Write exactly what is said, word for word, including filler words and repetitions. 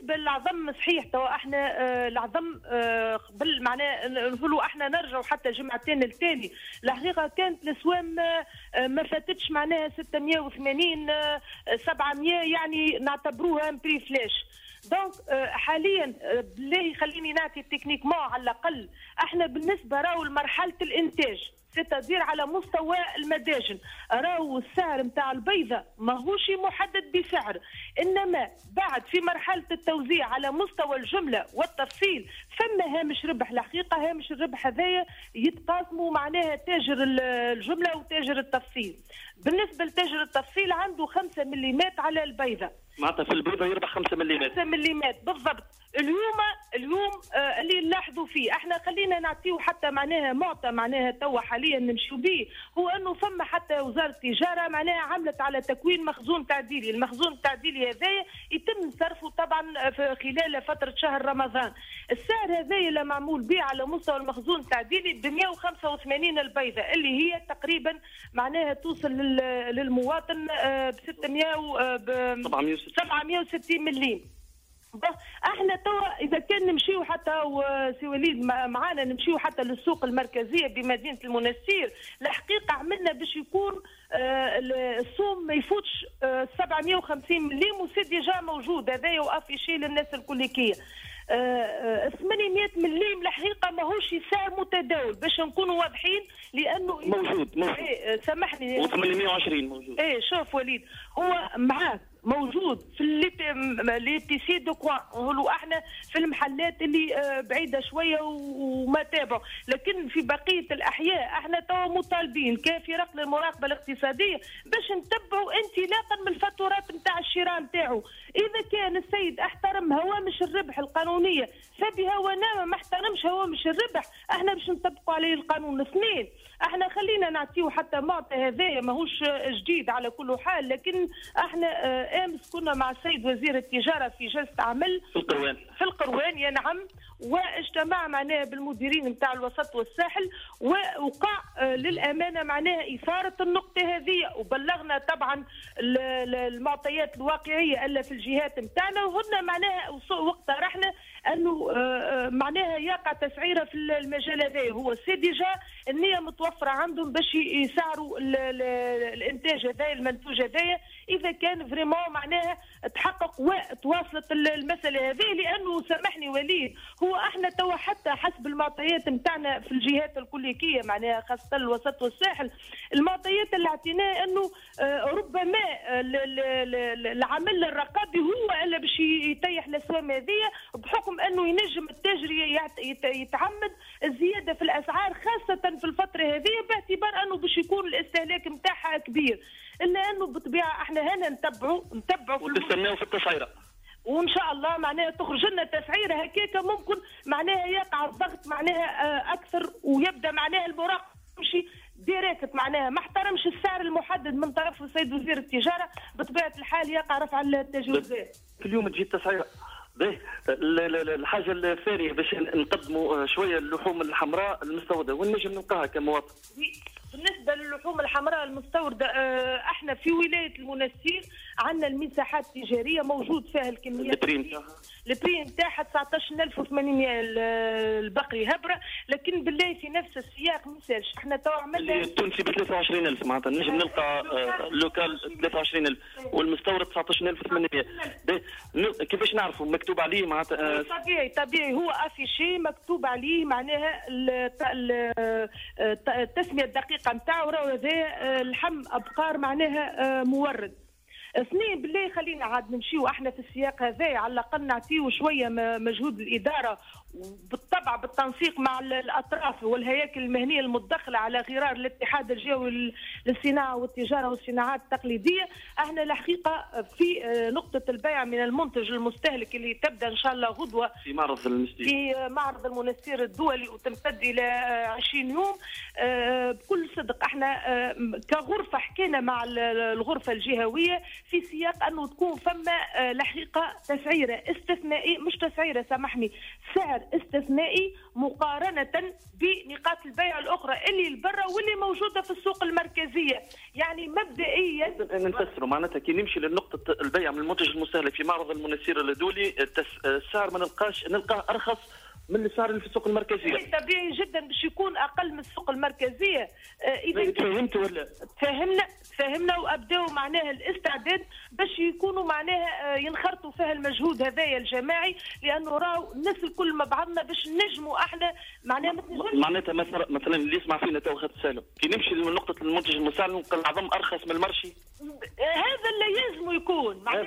بالنسبه للعظم صحيح توا احنا آه العظم آه قبل معناه نقولوا احنا نرجعوا حتى جمعتين التالي. الحقيقه كانت الاسوام آه ما فاتتش معناها ستمائة وثمانين آه سبعمائة، يعني نعتبروها بري فلاش. دونك حاليا بالله خليني نعطي التكنيك ما على الاقل احنا بالنسبه راهو لمرحله الانتاج ستدير على مستوى المداجن، راهو السعر نتاع البيضه ماهوش محدد بسعر، انما بعد في مرحله التوزيع على مستوى الجمله والتفصيل فما هامش ربح. الحقيقه هامش الربح هذايا يتقاسموا معناها تاجر الجمله وتاجر التفصيل. بالنسبه لتاجر التفصيل عنده خمسة مليمات على البيضه، معناتها في البيضه يربح خمسة مليمات. خمسة مليمات بالضبط. اليوم اليوم آه اللي نلاحظوا فيه احنا خلينا نعطيو حتى معناها معطى معناها توا حاليا نمشيو به، هو انه فما حتى وزاره التجاره معناها عملت على تكوين مخزون تعديلي. المخزون التعديلي هذايا يتم صرفه طبعا في خلال فتره شهر رمضان. السعر هذايا اللي معمول به على مستوى المخزون التعديلي ب مائة وخمسة وثمانين البيضه، اللي هي تقريبا معناها توصل للمواطن ب ستمائة ب سبعمائة وستين مليم. احنا توا اذا كان نمشيو حتى وسي وليد معانا نمشيو حتى للسوق المركزيه بمدينه المنستير، الحقيقه عملنا باش يكون السوم ما يفوتش سبعمائة وخمسين مليم وسي ديجا موجود هذايا وافيشي للناس الكليكيه. ثمانمائة مليم الحقيقه ماهوش سعر متداول باش نكونوا واضحين، لانه موجود موجود ايه سامحني وثمانمائة وعشرين موجود. ايه شوف وليد هو معاك موجود في لي تيسي دو كوان، نقولوا احنا في المحلات اللي بعيده شويه وما تابعوا، لكن في بقيه الاحياء احنا توا مطالبين كفرق للمراقبه الاقتصاديه باش نتبعوا انطلاقا من الفاتورات نتاع الشراء نتاعو. اذا كان السيد احترم هوامش الربح القانونيه فبها ونعم، ما احترمش هوامش الربح احنا باش نطبقوا عليه القانون. اثنين احنا خلينا نعطيو حتى معطى هذايا ماهوش جديد على كل حال، لكن احنا امس كنا مع السيد وزير التجاره في جلسه عمل في القروان في القروان يا نعم، واجتمع معناها بالمديرين نتاع الوسط والساحل، ووقع للامانه معناها اثاره النقطه هذه، وبلغنا طبعا المعطيات الواقعيه الا في الجهات نتاعنا، وهن معناها وقت رحنا انه معناها يقع تسعيره في المجال هذا. هو سي ديجا النيه متوفره عندهم باش يسعروا الانتاج هذا المنتوج هذايا اذا كان فريمون معناها تحقق وتواصلت المساله هذه. لانه سامحني وليد هو احنا توا حتى حسب المعطيات نتاعنا في الجهات الكليكيه معناها خاصه الوسط والساحل، المعطيات اللي اعطيناها انه ربما العمل الرقابي هو اللي باش يتيح الاسوام هذه، بحكم انه ينجم التاجر يتعمد الزياده في الاسعار خاصه في الفتره هذه باعتبار انه باش يكون الاستهلاك نتاعها كبير، الا انه بالطبيعه احنا هنا نتبعوا نتبعوا وتستناو في التسعيره، وان شاء الله معناها تخرج لنا تسعيره هكاك ممكن معناها يقع الضغط معناها اكثر ويبدا معناها المراقبه تمشي ديريكت معناها ما احترمش السعر المحدد من طرف السيد وزير التجاره، بطبيعه الحال يقع رفع التجاوزات. في اليوم تجي التسعيره. باهي الحاجه الثانيه باش نقدموا شويه اللحوم الحمراء المستورده، وين نجم نلقاها كمواطن؟ بالنسبه للحوم الحمراء المستورده احنا في ولايه المنستير عندنا المساحات التجاريه موجود فيها الكميات. البري نتاعها البري نتاعها تسعطاش ألف وثمانمائة البقري هبره، لكن بالله في نفس السياق ما يسالش احنا تو عملنا التونسي ب ثلاثة وعشرين ألف معناتها نجم نلقى لوكال ثلاثة وعشرين ألف والمستورد تسعطاش ألف وثمانمائة. كيفاش نعرفوا مكتوب عليه معناتها؟ طبيعي طبيعي هو افيشي مكتوب عليه معناها التسميه الدقيقه نتاعو راهو هذا اللحم ابقار معناها مورد. اثنين بالله خلينا عاد نمشيو احنا في السياق هذا على الاقل نعطيو شويه مجهود الاداره بالطبع بالتنسيق مع الاطراف والهياكل المهنيه المدخله على غرار الاتحاد الجوي للصناعه والتجاره والصناعات التقليديه. احنا الحقيقه في نقطه البيع من المنتج المستهلك اللي تبدا ان شاء الله غدوه في معرض المنستير في معرض المنستير الدولي وتمتد الى عشرين يوم. بكل صدق احنا كغرفه حكينا مع الغرفه الجهويه في سياق انه تكون فما الحقيقه تسعيره استثنائي، مش تسعيره سامحني، سعر استثنائي مقارنه بنقاط البيع الاخرى اللي البرة واللي موجوده في السوق المركزيه. يعني مبدئيا نفسروا معناتها كي نمشي لنقطه البيع من المنتج المستهلك في معرض المناسير الدولي السعر ما نلقاش نلقاه ارخص من السعر اللي في السوق المركزيه. طبيعي جدا باش يكون اقل من السوق المركزيه. اذا تفهمت ولا تفهمنا تفهمنا وابداوا معناها الاستعداد باش يكونوا معناها ينخرطوا فيها المجهود هذايا الجماعي، لانه راهو الناس الكل مع بعضنا باش نجموا احنا معناها معناتها مثلا مثلا اللي يسمع فينا تو خد سالم كي نمشي لنقطه المنتج المستعمل نلقى العظم ارخص من المرشي. هذا اللي يلزم يكون